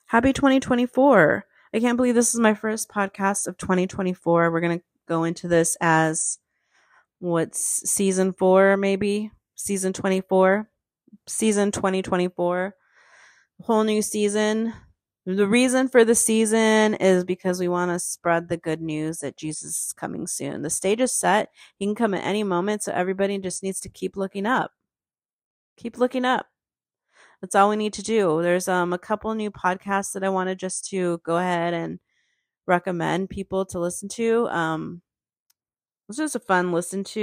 Happy 2024. I can't believe this is my first podcast of 2024. We're going to go into this as what's season 4, maybe season 24, season 2024, whole new season. The reason for the season is because we want to spread the good news that Jesus is coming soon. The stage is set. He can come at any moment, so everybody just needs to keep looking up. Keep looking up. That's all we need to do. There's a couple new podcasts that I wanted just to go ahead and recommend people to listen to. This was a fun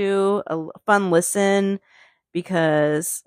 listen because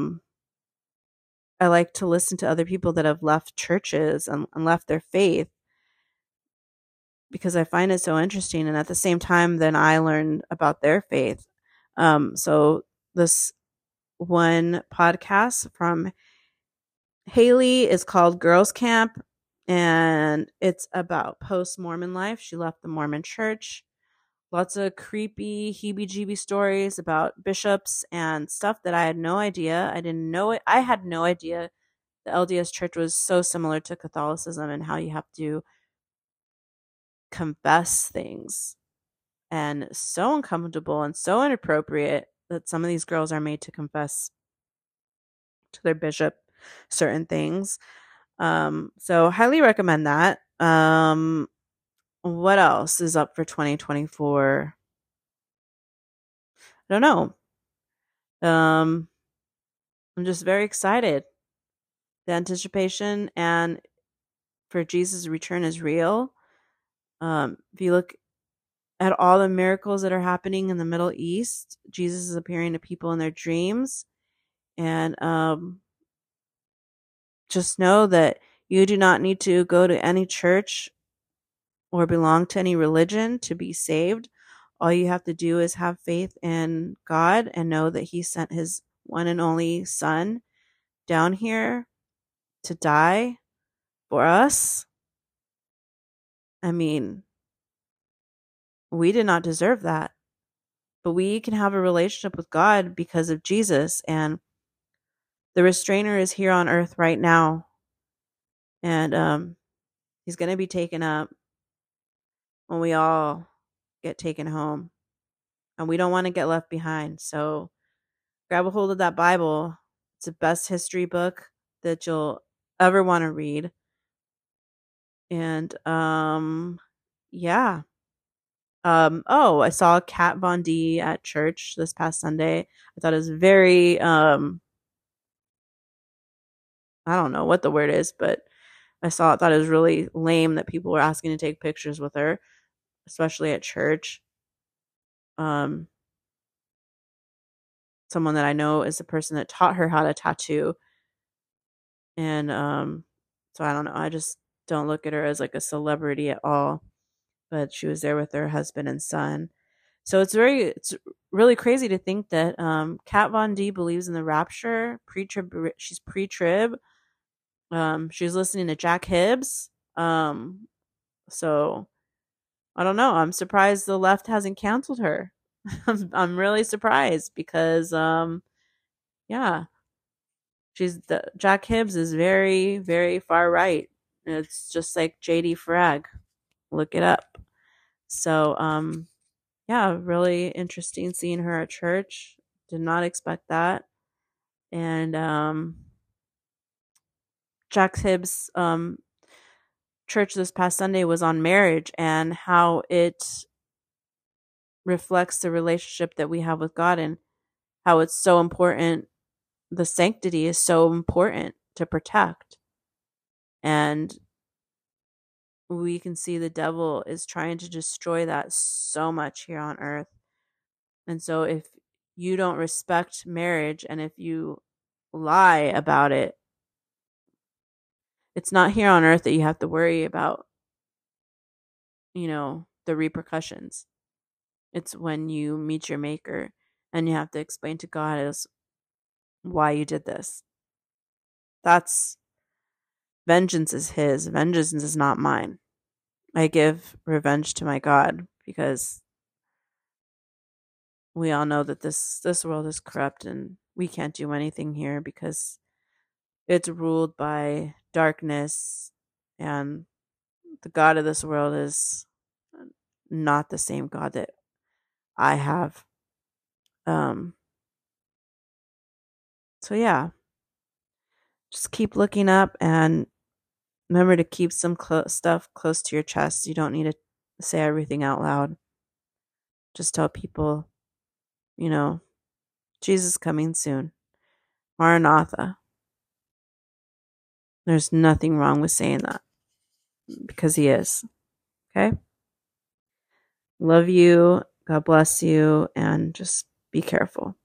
I like to listen to other people that have left churches and left their faith because I find it so interesting. And at the same time, then I learn about their faith. So this one podcast from Haley is called Girls Camp, and it's about post-Mormon life. She left the Mormon church. Lots of creepy heebie-jeebie stories about bishops and stuff that I had no idea. I didn't know it. I had no idea the LDS church was so similar to Catholicism and how you have to confess things, and so uncomfortable and so inappropriate that some of these girls are made to confess to their bishop certain things. So highly recommend that. What else is up for 2024? I don't know. I'm just very excited. The anticipation and for Jesus' return is real. If you look at all the miracles that are happening in the Middle East, Jesus is appearing to people in their dreams. And just know that you do not need to go to any church or belong to any religion to be saved. All you have to do is have faith in God and know that He sent His one and only Son down here to die for us. I mean, we did not deserve that, but we can have a relationship with God because of Jesus, and the restrainer is here on earth right now, and He's going to be taken up when we all get taken home, and we don't want to get left behind. So grab a hold of that Bible. It's the best history book that you'll ever want to read. And yeah. Oh, I saw Kat Von D at church this past Sunday. I thought it was very I don't know what the word is, but thought it was really lame that people were asking to take pictures with her, especially at church. Someone that I know is the person that taught her how to tattoo. And so I don't know. I just don't look at her as like a celebrity at all. But she was there with her husband and son. So it's really crazy to think that Kat Von D believes in the rapture, pre-trib. She's pre-trib. She's listening to Jack Hibbs. So I don't know. I'm surprised the left hasn't canceled her. I'm really surprised because yeah, Jack Hibbs is very, very far right. It's just like JD Frag. Look it up. So yeah, really interesting seeing her at church. Did not expect that. And Jack Hibbs church this past Sunday was on marriage and how it reflects the relationship that we have with God and how it's so important. The sanctity is so important to protect. And we can see the devil is trying to destroy that so much here on earth. And so if you don't respect marriage and if you lie about it, it's not here on earth that you have to worry about, the repercussions. It's when you meet your maker and you have to explain to God as why you did this. That's vengeance is His. Vengeance is not mine. I give revenge to my God because we all know that this world is corrupt and we can't do anything here because it's ruled by darkness And the God of this world is not the same God that I have. So yeah, just keep looking up and remember to keep some stuff close to your chest. You don't need to say everything out loud. Just tell people, Jesus coming soon. Maranatha. There's nothing wrong with saying that because he is. Okay? Love you. God bless you. And just be careful.